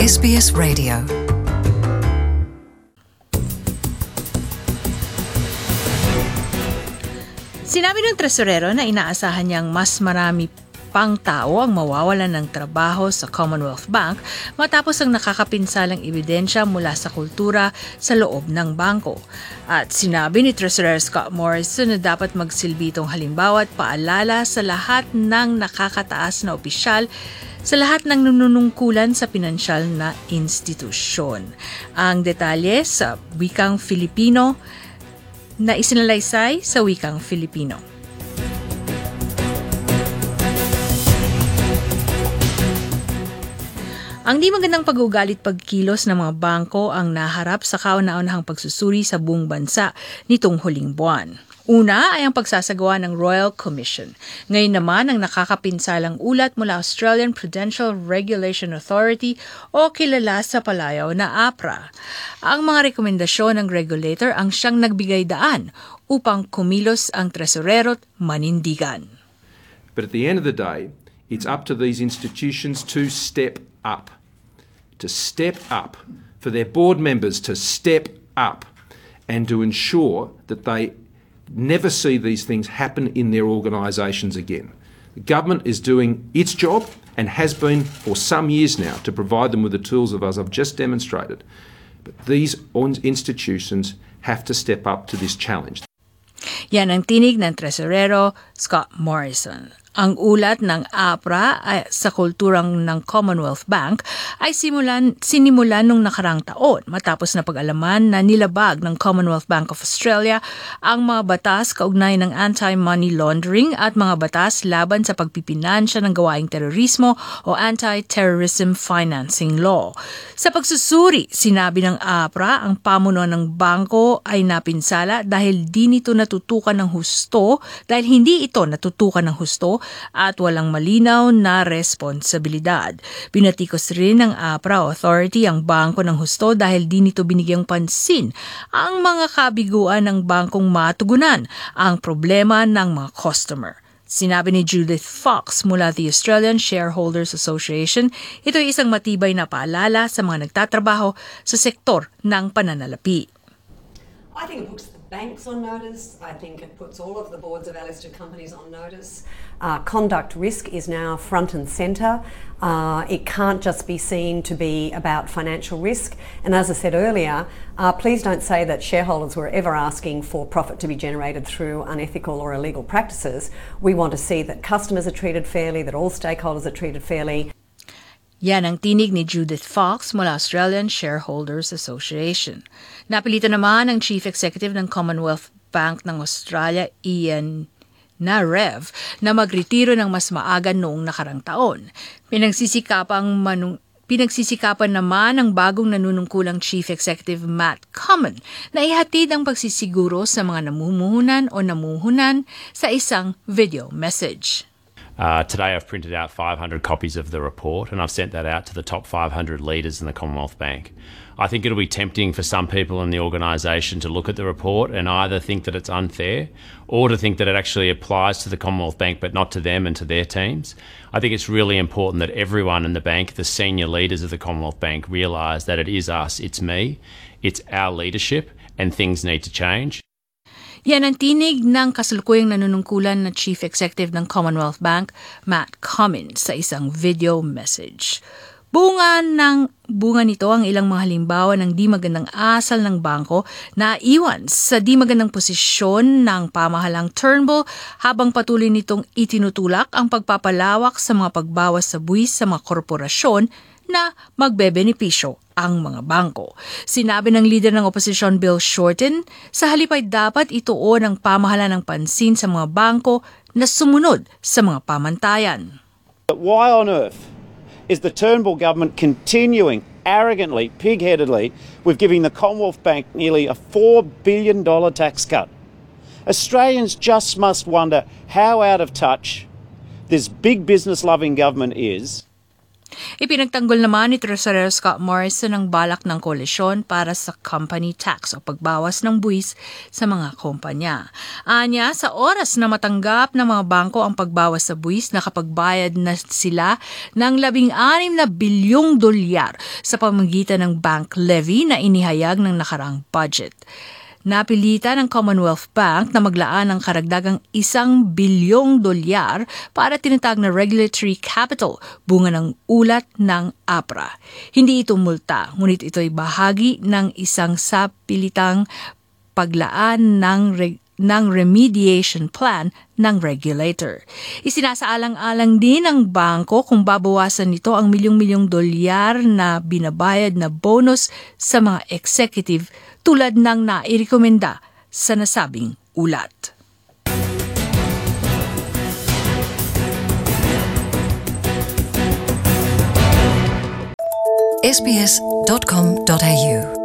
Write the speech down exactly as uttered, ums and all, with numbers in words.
S B S Radio. Sinabi ng tresorero na inaasahan niyang mas marami pang tao ang mawawalan ng trabaho sa Commonwealth Bank matapos ang nakakapinsalang ebidensya mula sa kultura sa loob ng bangko. At sinabi ni Treasurer Scott Morrison na dapat magsilbi itong halimbawa at paalala sa lahat ng nakakataas na opisyal sa lahat ng nanunungkulan sa pinansyal na institusyon. Ang detalye sa wikang Filipino na isinalaysay sa wikang Filipino. Ang di magandang pag-uugalit pagkilos ng mga bangko ang naharap sa kauna-unahang pagsusuri sa buong bansa nitong huling buwan. Una ay ang pagsasagawa ng Royal Commission. Ngayon naman ang nakakapinsalang ulat mula Australian Prudential Regulation Authority o kilala sa palayaw na A P R A. Ang mga rekomendasyon ng regulator ang siyang nagbigay daan upang kumilos ang tresorero't manindigan. But at the end of the day, it's up to these institutions to step up. To step up, for their board members to step up and to ensure that they never see these things happen in their organisations again. The government is doing its job and has been for some years now to provide them with the tools of as I've just demonstrated. But these institutions have to step up to this challenge. Yan ang tinig ng tresorero Scott Morrison. Ang ulat ng A P R A ay, sa kulturang ng Commonwealth Bank ay simulan, sinimulan nung nakarang taon matapos na pag-alaman na nilabag ng Commonwealth Bank of Australia ang mga batas kaugnay ng anti-money laundering at mga batas laban sa pagpipinansya ng gawaing terorismo o anti-terrorism financing law. Sa pagsusuri, sinabi ng A P R A ang pamunuan ng bangko ay napinsala dahil di nito natutukan ng husto, dahil hindi ito natutukan ng husto at walang malinaw na responsibilidad. Binatikos rin ng A P R A Authority ang bangko ng husto dahil di nito binigyang pansin ang mga kabiguan ng bangkong matugunan ang problema ng mga customer. Sinabi ni Judith Fox mula the Australian Shareholders Association, ito ay isang matibay na paalala sa mga nagtatrabaho sa sektor ng pananalapi. I think it puts the banks on notice. I think it puts all of the boards of our listed companies on notice. Uh, conduct risk is now front and centre. Uh, it can't just be seen to be about financial risk. And as I said earlier, uh, please don't say that shareholders were ever asking for profit to be generated through unethical or illegal practices. We want to see that customers are treated fairly, that all stakeholders are treated fairly. Yan ang tinig ni Judith Fox mula Australian Shareholders Association. Napilito naman ang Chief Executive ng Commonwealth Bank ng Australia, Ian Narev, na magretiro ng mas maaga noong nakarang taon. Pinagsisikapang manung Pinagsisikapan naman ng bagong nanunungkulang Chief Executive Matt Comyn na ihatid ang pagsisiguro sa mga namumuhunan o namuhunan sa isang video message. Uh, today I've printed out five hundred copies of the report and I've sent that out to the top five hundred leaders in the Commonwealth Bank. I think it'll be tempting for some people in the organisation to look at the report and either think that it's unfair or to think that it actually applies to the Commonwealth Bank but not to them and to their teams. I think it's really important that everyone in the bank, the senior leaders of the Commonwealth Bank, realise that it is us, it's me, it's our leadership and things need to change. Yan ang tinig ng kasalukuyang nanunungkulan na Chief Executive ng Commonwealth Bank, Matt Comyn, sa isang video message. Bunga ng bunga nito ang ilang mga halimbawa ng di magandang asal ng bangko na iwan sa di magandang posisyon ng pamahalang Turnbull habang patuloy nitong itinutulak ang pagpapalawak sa mga pagbawas sa buwis sa mga korporasyon na magbebenepisyo ang mga bangko. Sinabi ng leader ng oposisyon Bill Shorten, sa halip ay dapat ituon ang pamahalaan ng pansin sa mga bangko na sumunod sa mga pamantayan. But why on earth is the Turnbull government continuing arrogantly, pig-headedly, with giving the Commonwealth Bank nearly a four billion dollars tax cut? Australians just must wonder how out of touch this big business-loving government is. Ipinagtanggol naman ni Tresorero Scott Morrison ang balak ng koalisyon para sa company tax o pagbawas ng buwis sa mga kumpanya. Anya, sa oras na matanggap ng mga bangko ang pagbawas sa buwis, nakapagbayad na sila ng labing anim na bilyong dolyar sa pamamagitan ng bank levy na inihayag ng nakaraang budget. Napilitan ng Commonwealth Bank na maglaan ng karagdagang isang bilyong dolyar para tinatag na regulatory capital, bunga ng ulat ng A P R A. Hindi ito multa, ngunit ito'y bahagi ng isang sapilitang paglaan ng reg- ng remediation plan ng regulator. Isinasaalang-alang din ng bangko kung babawasan nito ang milyong-milyong dolyar na binabayad na bonus sa mga executive tulad ng nairekomenda sa nasabing ulat. s b s dot com dot a u